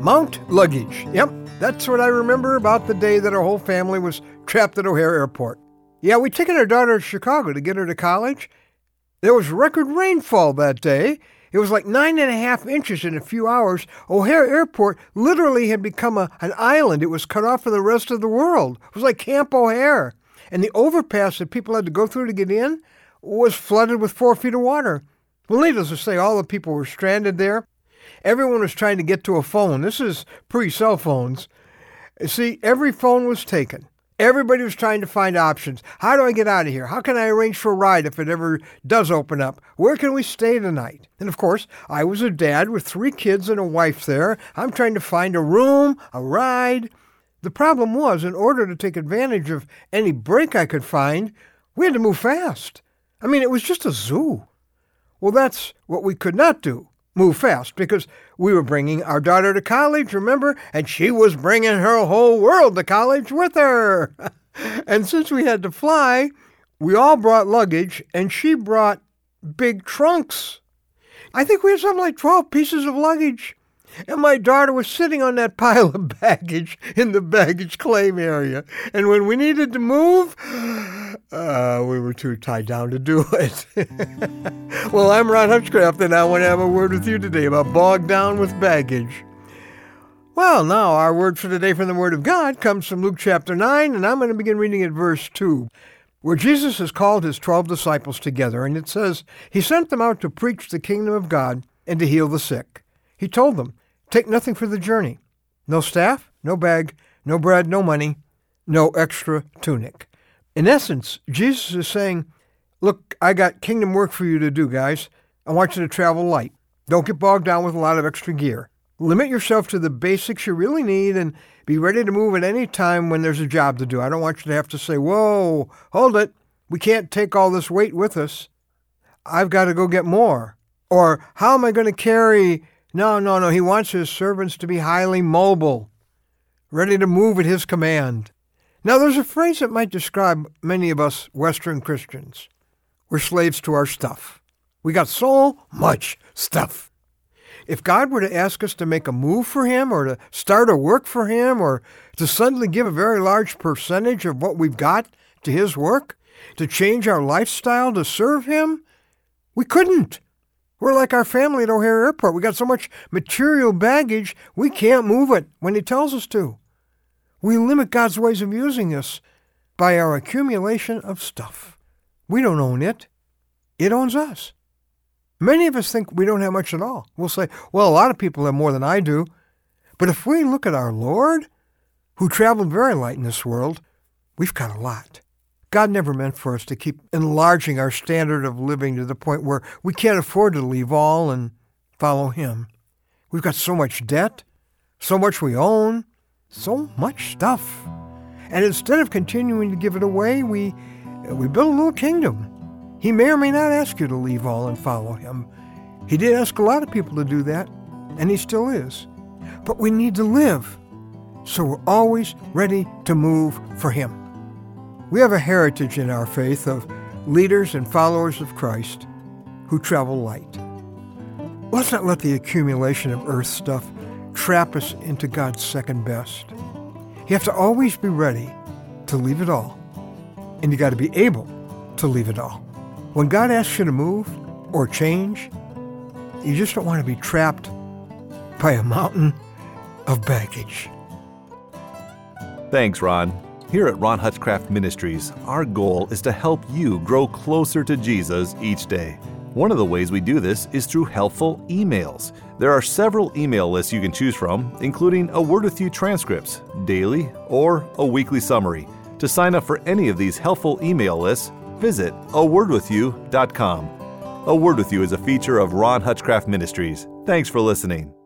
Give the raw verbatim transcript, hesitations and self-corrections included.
Mount Luggage. Yep, that's what I remember about the day that our whole family was trapped at O'Hare Airport. Yeah, we'd taken our daughter to Chicago to get her to college. There was record rainfall that day. It was like nine and a half inches in a few hours. O'Hare Airport literally had become a, an island. It was cut off from the rest of the world. It was like Camp O'Hare. And the overpass that people had to go through to get in was flooded with four feet of water. Well, needless to say, all the people were stranded there. Everyone was trying to get to a phone. This is pre-cell phones. See, every phone was taken. Everybody was trying to find options. How do I get out of here? How can I arrange for a ride if it ever does open up? Where can we stay tonight? And of course, I was a dad with three kids and a wife there. I'm trying to find a room, a ride. The problem was, in order to take advantage of any break I could find, we had to move fast. I mean, it was just a zoo. Well, that's what we could not do. Move fast, because we were bringing our daughter to college, remember? And she was bringing her whole world to college with her. And since we had to fly, we all brought luggage, and she brought big trunks. I think we had something like twelve pieces of luggage. And my daughter was sitting on that pile of baggage in the baggage claim area. And when we needed to move, uh, we were too tied down to do it. Well, I'm Ron Hutchcraft, and I want to have a word with you today about bogged down with baggage. Well, now our word for today from the Word of God comes from Luke chapter nine, and I'm going to begin reading at verse two, where Jesus has called his twelve disciples together, and it says, he sent them out to preach the kingdom of God and to heal the sick. He told them, take nothing for the journey. No staff, no bag, no bread, no money, no extra tunic. In essence, Jesus is saying, look, I got kingdom work for you to do, guys. I want you to travel light. Don't get bogged down with a lot of extra gear. Limit yourself to the basics you really need and be ready to move at any time when there's a job to do. I don't want you to have to say, whoa, hold it. We can't take all this weight with us. I've got to go get more. Or how am I going to carry... No, no, no. He wants his servants to be highly mobile, ready to move at his command. Now, there's a phrase that might describe many of us Western Christians. We're slaves to our stuff. We got so much stuff. If God were to ask us to make a move for him or to start a work for him or to suddenly give a very large percentage of what we've got to his work, to change our lifestyle to serve him, we couldn't. We're like our family at O'Hare Airport. We got so much material baggage, we can't move it when he tells us to. We limit God's ways of using us by our accumulation of stuff. We don't own it. It owns us. Many of us think we don't have much at all. We'll say, well, a lot of people have more than I do. But if we look at our Lord, who traveled very light in this world, we've got a lot. God never meant for us to keep enlarging our standard of living to the point where we can't afford to leave all and follow him. We've got so much debt, so much we own, so much stuff. And instead of continuing to give it away, we we build a little kingdom. He may or may not ask you to leave all and follow him. He did ask a lot of people to do that, and he still is. But we need to live, so we're always ready to move for him. We have a heritage in our faith of leaders and followers of Christ who travel light. Let's not let the accumulation of earth stuff trap us into God's second best. You have to always be ready to leave it all, and you got to be able to leave it all. When God asks you to move or change, you just don't want to be trapped by a mountain of baggage. Thanks, Ron. Here at Ron Hutchcraft Ministries, our goal is to help you grow closer to Jesus each day. One of the ways we do this is through helpful emails. There are several email lists you can choose from, including a Word With You transcripts, daily, or a weekly summary. To sign up for any of these helpful email lists, visit a word with you dot com. A Word With You is a feature of Ron Hutchcraft Ministries. Thanks for listening.